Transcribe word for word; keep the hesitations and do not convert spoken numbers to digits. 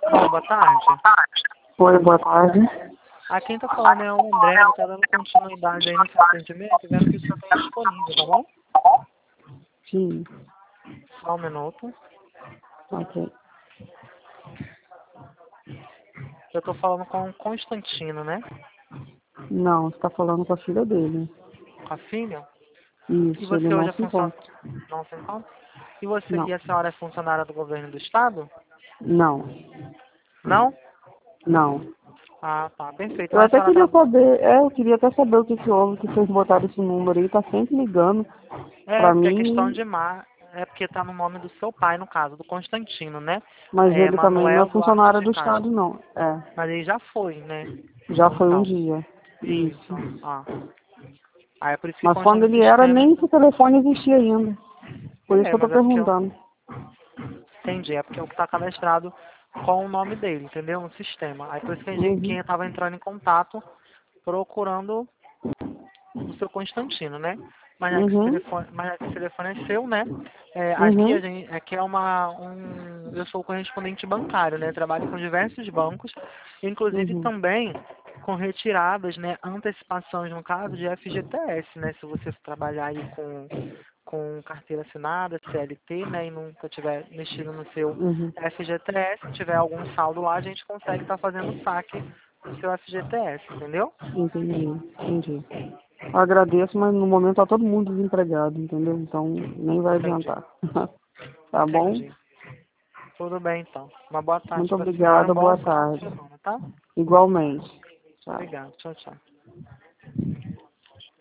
Oi, boa tarde. Oi, boa tarde. A quem tá falando é o André, ele tá dando continuidade aí no seu atendimento, vendo que o senhor tá disponível, tá bom? Sim. Só um minuto. Ok. Eu tô falando com o Constantino, né? Não, você está falando com a filha dele. Com a filha? E Isso, ele você não hoje é se funcionário... encontra. Não se encontra? E, você... Não. e a senhora é funcionária do governo do estado? Não. Não? Não. Ah, tá. Perfeito. Eu Então a até senhora queria tá... saber, é, eu queria até saber o que que houve, que vocês botaram esse número aí, tá sempre ligando É, pra porque é questão mim, de mar... É porque tá no nome do seu pai, no caso, do Constantino, né? mas É ele também não Manuel é Duarte funcionário de do Castro. Estado, não. É, Mas ele já foi, né? já foi um Então. dia. Isso. Isso. Ó. Aí é por isso que Mas consta quando no ele era, sistema. nem esse telefone existia ainda. Por isso É, que eu tô mas é porque eu perguntando. entendi, é porque é o que está cadastrado com o nome dele, entendeu? No sistema. Aí por isso que a gente, Uhum. quem estava entrando em contato procurando o seu Constantino, né? Mas já que esse Uhum. telefone, mas já que esse telefone é seu, né? É, aqui a Uhum. gente, aqui é uma, um, eu sou correspondente bancário, né? Trabalho com diversos bancos, inclusive Uhum. também com retiradas, né? Antecipações no caso de F G T S, né? Se você trabalhar aí com com carteira assinada, C L T, né, e nunca tiver mexido no seu Uhum. F G T S, se tiver algum saldo lá, a gente consegue estar fazendo o saque do seu F G T S, entendeu? Entendi, entendi. Eu agradeço, mas no momento tá todo mundo desempregado, entendeu? Então nem vai Entendi, adiantar. Tá bom? entendi. Tudo bem, então. Uma boa tarde Muito para a senhora, um obrigada, bom boa final de tarde. semana, tá? Igualmente. Tchau. Obrigado, tchau, tchau.